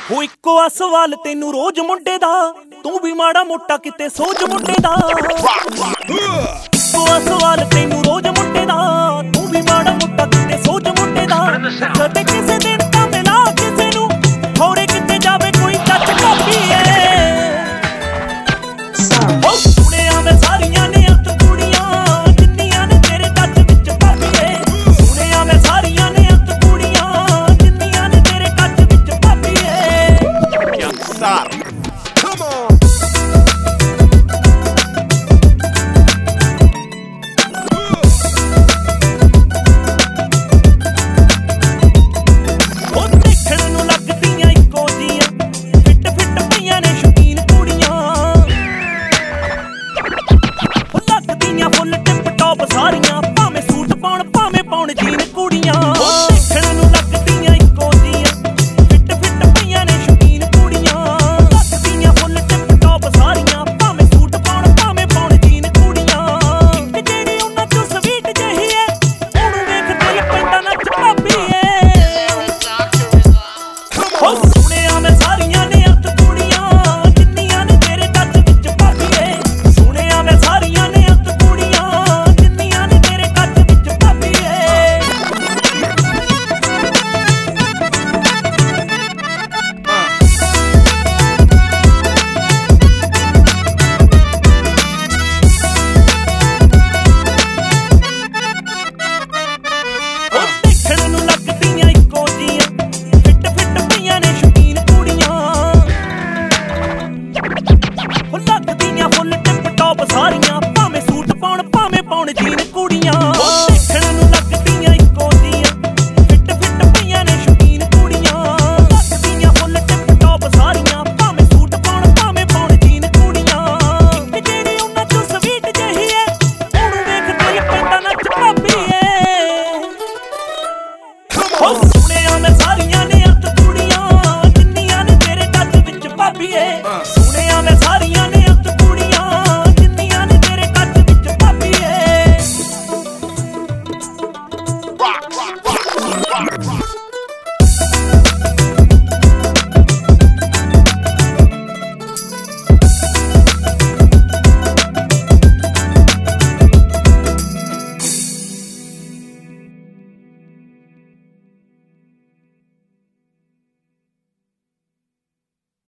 ਹੋ ਇੱਕੋ ਆ ਸਵਾਲ ਤੈਨੂੰ ਰੋਜ਼ ਮੁੰਡੇ ਦਾ, ਤੂੰ ਵੀ ਮਾੜਾ ਮੋਟਾ ਕਿਤੇ ਸੋਚ ਮੁੰਡੇ ਦਾ। ਇੱਕੋ ਆ ਸਵਾਲ ਤੈਨੂੰ ਰੋਜ਼ ਮੁੰਡੇ ਦਾ, ਤੂੰ ਵੀ ਮਾੜਾ ਮੋਟਾ ਕਿਤੇ ਸੋਚ ਮੁੰਡੇ ਦਾ। ਕਦੇ ਕਿਸੇ ਦਿਨ ਤਾਂ ਮਿਲਾ ਕਿਸੇ ਨੂੰ, ਹੋਰੇ ਕਿਤੇ ਜਾਵੇ ਕੋਈ ਟੱਚ ਕਾਪੀ ਏ। ਹੋ ਸੁਣਿਆ ਮੈਂ ਸਾਰੀਆਂ ਨੇ ਅੰਤ ਕੁੜੀਆਂ, ਜਿੰਨੀਆਂ ਨੇ ਤੇਰੇ ਟੱਚ ਵਿੱਚ ਭਾਬੀ ਏ। ਸੁਣਿਆ ਮੈਂ ਸਾਰੀਆਂ ਨੇ ਅੰਤ ਕੁੜੀਆਂ, ਜਿੰਨੀਆਂ ਨੇ ਤੇਰੇ ਟੱਚ ਵਿੱਚ ਭਾਬੀ ਏ। ਯਾਰ come on ਸਾਰੀਆਂ ਭਾਵੇਂ ਸੂਟ ਪਾਉਣ ਭਾਵੇਂ ਪਾਉਣ ਜੀਨ ਕੁੜੀਆਂ।